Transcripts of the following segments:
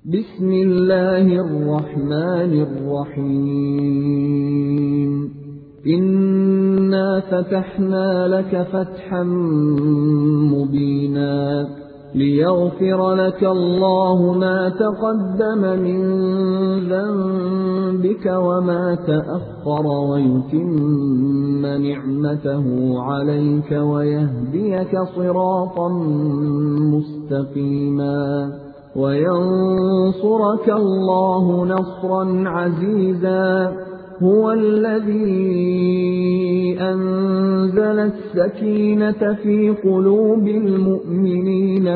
بسم الله الرحمن الرحيم إنا فتحنا لك فتحا مبينا ليغفر لك الله ما تقدم من ذنبك وما تأخر ويتم نعمته عليك ويهديك صراطا مستقيما وينصرك الله نصرا عزيزا هو الذي أنزل السكينة في قلوب المؤمنين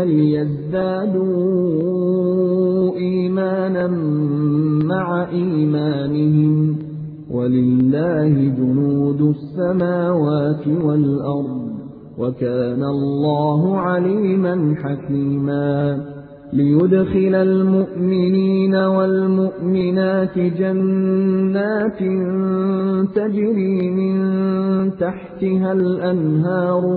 ليزدادوا إيمانا مع إيمانهم ولله جنود السماوات والأرض وكان الله عليما حكيما ليدخل المؤمنين والمؤمنات جنات تجري من تحتها الأنهار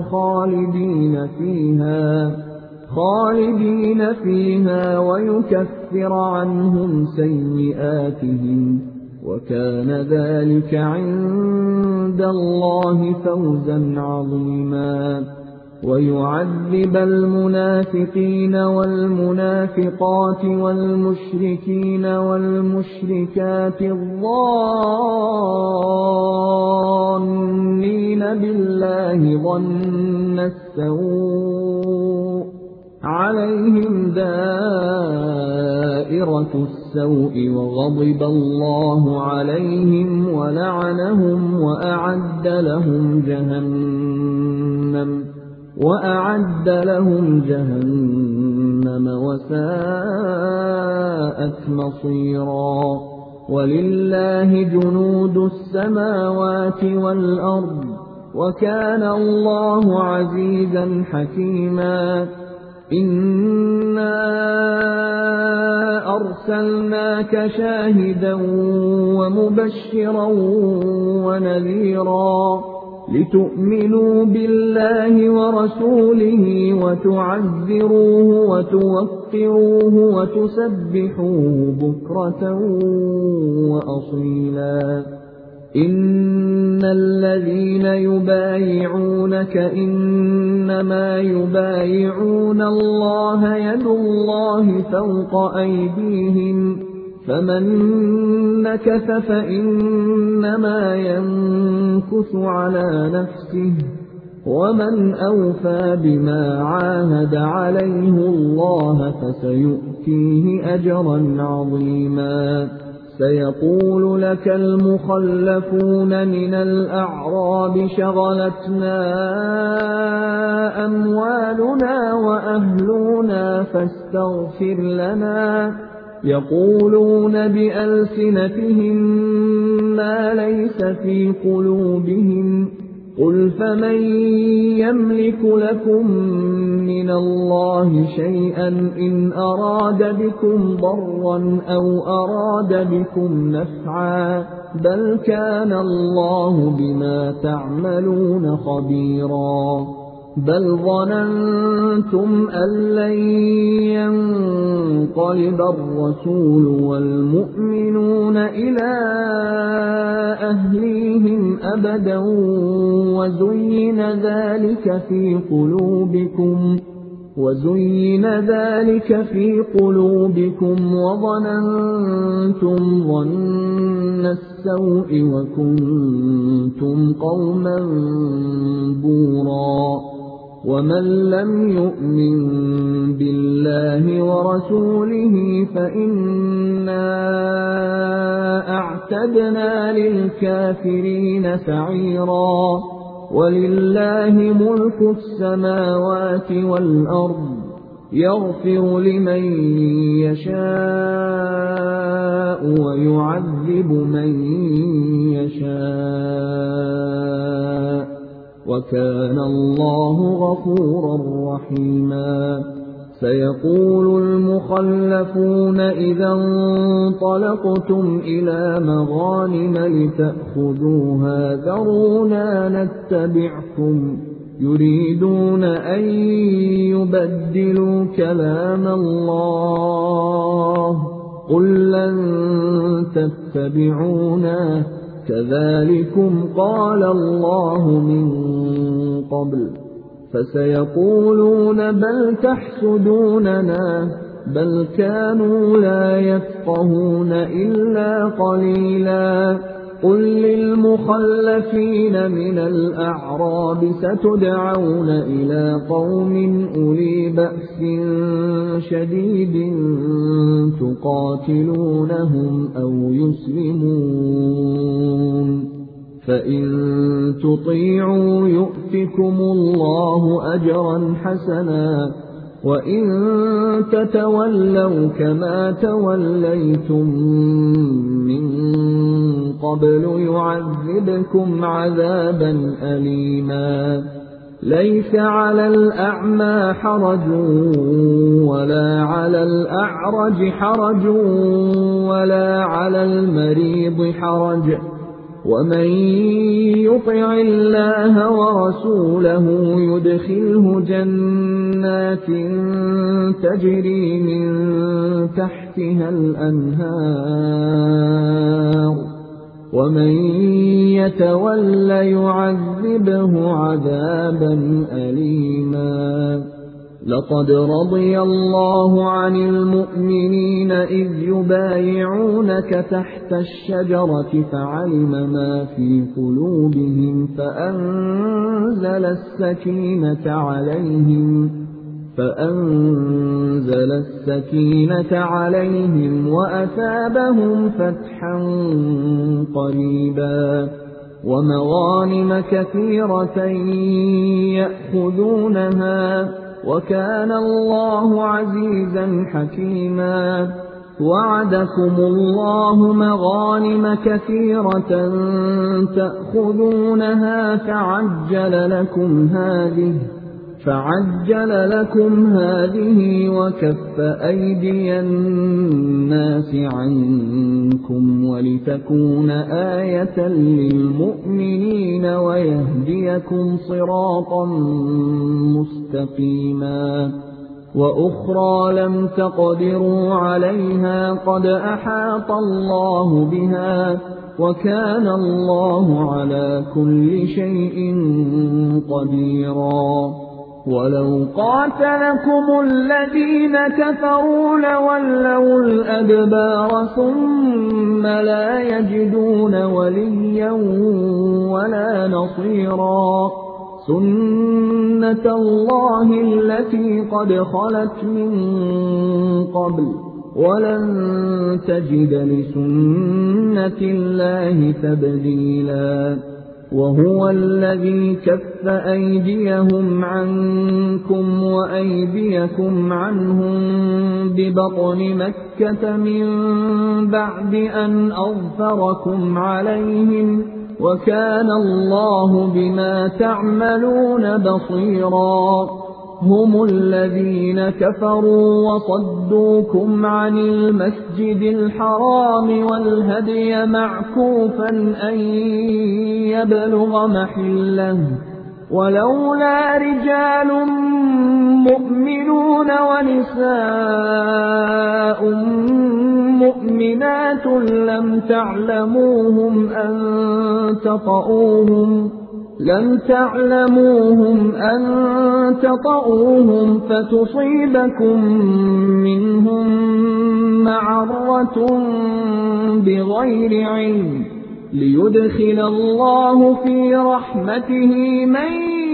خالدين فيها ويكفر عنهم سيئاتهم وكان ذلك عند الله فوزا عظيما ويعذب المنافقين والمنافقات والمشركين والمشركات الظانين بالله ظن السوء عليهم دائرة السوء وغضب الله عليهم ولعنهم وأعد لهم جهنم وساءت مصيرا ولله جنود السماوات والأرض وكان الله عزيزا حكيما إنا أرسلناك شاهدا ومبشرا ونذيرا لتؤمنوا بالله ورسوله وتعزروه وتوقروه وتسبحوه بكرة وأصيلا إن الذين يبايعونك إنما يبايعون الله يد الله فوق أيديهم فمن نكث فإنما ينكث على نفسه ومن أوفى بما عاهد عليه الله فسيؤتيه أجرا عظيما سيقول لك المخلفون من الأعراب شغلتنا أموالنا وأهلنا فاستغفر لنا يقولون بألسنتهم ما ليس في قلوبهم قل فمن يملك لكم من الله شيئا إن أراد بكم ضرا أو أراد بكم نفعا بل كان الله بما تعملون خبيرا بل ظننتم أن لن ينقلب الرسول والمؤمنون إلى أهليهم أبدا وزين ذلك في قلوبكم وظننتم ظن السوء وكنتم قوما بورا ومن لم يؤمن بالله ورسوله فإنا أعتدنا للكافرين سعيرا ولله ملك السماوات والأرض يغفر لمن يشاء ويعذب من يشاء وكان الله غفورا رحيما سيقول المخلفون إذا انطلقتم إلى مغانم لتأخذوها ذرونا نتبعكم يريدون أن يبدلوا كلام الله رَسُولًا تَتَّبِعُونَهُ كَذَلِكُمْ قَالَ اللَّهُ مِن قَبْلُ فَسَيَقُولُونَ بَلْ تَحْسُدُونَنَا بَلْ كَانُوا لَا يَفْقَهُونَ إِلَّا قَلِيلًا قُل لِّلْمُخَلَّفِينَ مِنَ الْأَعْرَابِ سَتُدْعَوْنَ إِلَىٰ قَوْمٍ أُولِي بَأْسٍ شَدِيدٍ تُقَاتِلُونَهُمْ أَوْ يُسْلِمُونَ فَإِن تُطِيعُوا يُؤْتِكُمُ اللَّهُ أَجْرًا حَسَنًا وَإِن تَتَوَلَّوْا كَمَا تَوَلَّيْتُم مِّن قَبْلُ يُعَذِّبْكُمْ عَذَابًا أَلِيمًا لَيْسَ عَلَى الْأَعْمَىٰ حَرَجٌ وَلَا عَلَى الْأَعْرَجِ حَرَجٌ وَلَا عَلَى الْمَرِيضِ حَرَجٌ وَمَن يُطِعِ اللَّهَ وَرَسُولَهُ يُدْخِلْهُ جَنَّاتٍ تَجْرِي مِن تَحْتِهَا الْأَنْهَارُ وَمَن يَتَوَلَّ يُعَذِّبْهُ عَذَابًا أَلِيمًا لَقَدْ رَضِيَ اللَّهُ عَنِ الْمُؤْمِنِينَ إِذْ يُبَايِعُونَكَ تَحْتَ الشَّجَرَةِ فَعَلِمَ مَا فِي قُلُوبِهِمْ فَأَنزَلَ السَّكِينَةَ عَلَيْهِمْ وَأَثَابَهُمْ فَتْحًا قَرِيبًا وَمَغَانِمَ كَثِيرَةً يَأْخُذُونَهَا وَكَانَ اللَّهُ عَزِيزًا حَكِيمًا وَعَدَكُمُ اللَّهُ مَغَانِمَ كَثِيرَةً تَأْخُذُونَهَا فَعَجَّلَ لَكُمْ هَٰذِهِ وَكَفَّ أَيْدِيَ النَّاسِ عَنكُمْ وَلِتَكُونَ آيَةً لِّلْمُؤْمِنِينَ وَيَهْدِيَكُمْ صِرَاطًا مُّسْتَقِيمًا وَأُخْرَىٰ لَمْ تَقْدِرُوا عَلَيْهَا قَدْ أَحَاطَ اللَّهُ بِهَا وَكَانَ اللَّهُ عَلَىٰ كُلِّ شَيْءٍ قَدِيرًا وَلَوْ قَاتَلَكُمُ الَّذِينَ كَفَرُوا لَوَلَّوُا الْأَدْبَارَ ثُمَّ لَا يَجِدُونَ وَلِيًّا وَلَا نَصِيرًا سُنَّةَ اللَّهِ الَّتِي قَدْ خَلَتْ مِن قَبْلُ وَلَن تَجِدَ لِسُنَّةِ اللَّهِ تَبْدِيلًا وَهُوَ الَّذِي كَفَّ أَيْدِيَهُمْ عَنكُمْ وَأَيْدِيَكُمْ عَنْهُم بِبَطْنِ مَكَّةَ مِن بَعْدِ أَنْ أَظْفَرَكُمْ عَلَيْهِمْ وَكَانَ اللَّهُ بِمَا تَعْمَلُونَ بَصِيرًا هُمُ الَّذِينَ كَفَرُوا وَصَدُّوكُمْ عَنِ الْمَسْجِدِ الْحَرَامِ وَالْهَدْيَ مَعْكُوفًا أَن يَبْلُغَ مَحِلَّهُ وَلَوْلَا رِجَالٌ مُّؤْمِنُونَ وَنِسَاءٌ مُّؤْمِنَاتٌ لَّمْ تَعْلَمُوهُمْ أَن تَطَئُوهُمْ فَتُصِيبَكُم مِّنْهُم مَّعَرَّةٌ بِغَيْرِ عِلْمٍ لِّيُدْخِلَ اللَّهُ فِي رَحْمَتِهِ مَن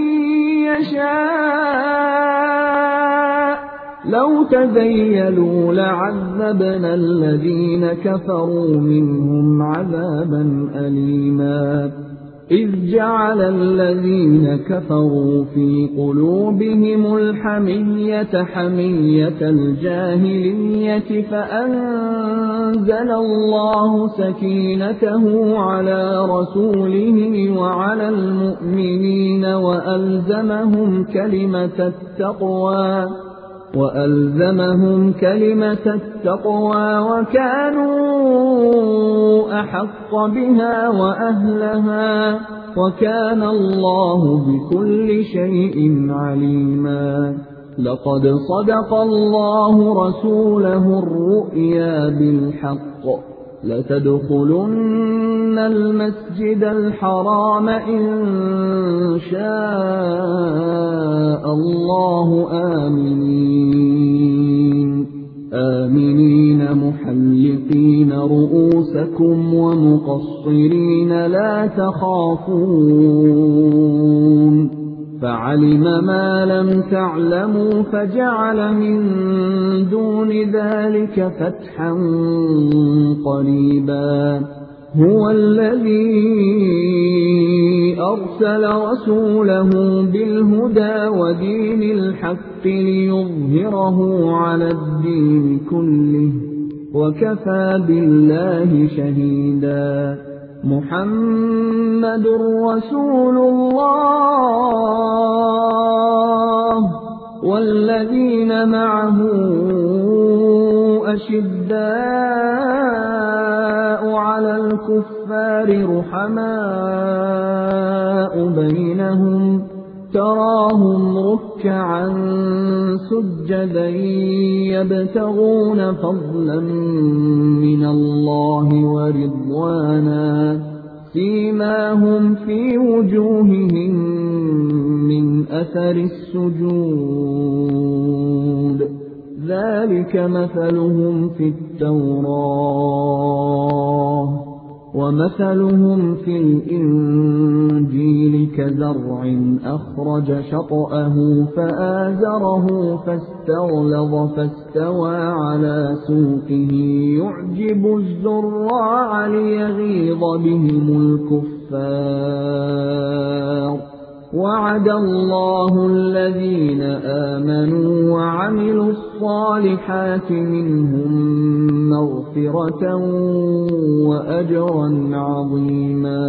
يَشَاءُ لَوْ تَزَيَّلُوا لَعَذَّبْنَا الَّذِينَ كَفَرُوا مِنْهُمْ عَذَابًا أَلِيمًا إِذْ جَعَلَ الَّذِينَ كَفَرُوا فِي قُلُوبِهِمُ الْحَمِيَّةَ حَمِيَّةَ الْجَاهِلِيَّةِ فَأَنزَلَ اللَّهُ سَكِينَتَهُ عَلَىٰ رَسُولِهِ وَعَلَى الْمُؤْمِنِينَ وَأَلْزَمَهُمْ كَلِمَةَ التَّقْوَىٰ وَكَانُوا أَحَقَّ بِهَا وَأَهْلَهَا وَكَانَ اللَّهُ بِكُلِّ شَيْءٍ عَلِيمًا لقد صدق الله رسوله الرؤيا بالحق لتدخلن المسجد الحرام إن شاء الله آمنين محلقين رؤوسكم ومقصرين لا تخافون فعلم ما لم تعلموا فجعل من دون ذلك فتحا قريبا هو الذي أرسل رسوله بالهدى ودين الحق ليظهره على الدين كله وكفى بالله شهيدا محمد رسول الله والذين معه أشداء على الكفار رحماء بينهم تراهم ركعا سجدا يبتغون فضلا من الله ورضوانا سيماهم في وجوههم من أثر السجود ذلك مثلهم في التوراة ومثلهم في الإنجيل كزرع أخرج شطأه فآزره فاستغلظ فاستوى على سوقه يعجب الزراع ليغيظ بهم الكفار وعد الله الذين آمنوا وعملوا الصالحات منهم مغفرة وأجرا عظيما